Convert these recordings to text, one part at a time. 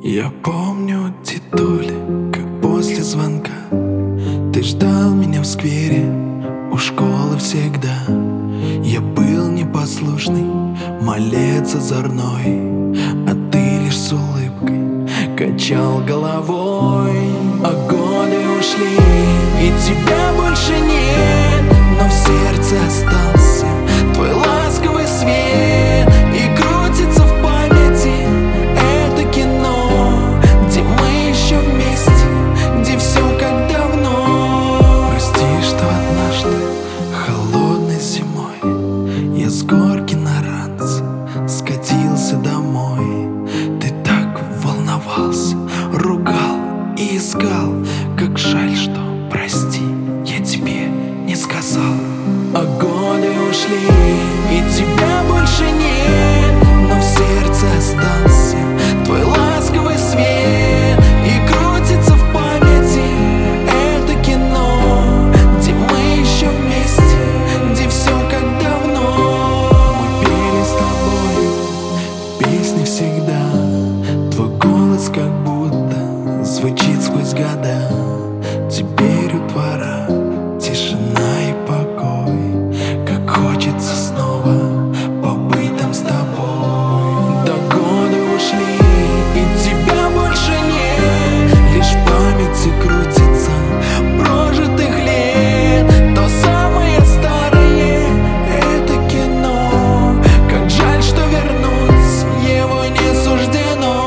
Я помню, титули, как после звонка ты ждал меня в сквере у школы всегда. Я был непослушный, малец озорной, а ты лишь с улыбкой качал головой. А годы ушли, и тебя больше нет, но в сердце остался твой ласковый свет. И крутится в памяти это кино, где мы еще вместе, где все как давно. Прости, что однажды холодной зимой я с горки на ранце скатился домой. Ты так волновался, ругал и искал. Как жаль, что прости, я тебе не сказал. А годы ушли, и тебя больше нет, но в сердце остался твой ласковый свет. И крутится в памяти это кино, где мы еще вместе, где все как давно. Мы пели с тобой песни всегда, твой голос как будто звучит сквозь года. Теперь у двора тишина и покой, как хочется снова побыть там с тобой. Да годы ушли, и тебя больше нет, лишь в памяти крутится прожитых лет. То самое старое, это кино, как жаль, что вернуть его не суждено.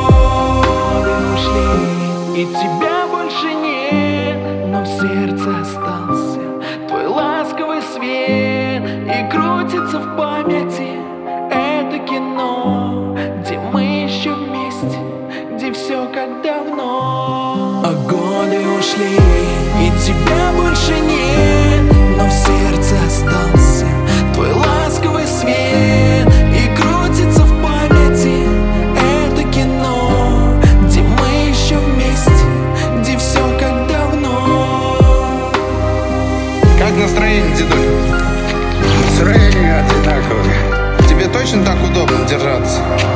Годы ушли, и тебя больше нет, но в сердце остался твой ласковый свет. И крутится в памяти это кино, где мы еще вместе, где все как давно. А годы ушли, и тебя больше нет, но в сердце остался твой ласковый свет. И крутится в памяти это кино, где мы еще вместе, где все как давно. Как настроение, дедуль? Настроение одинаковое. Тебе точно так удобно держаться?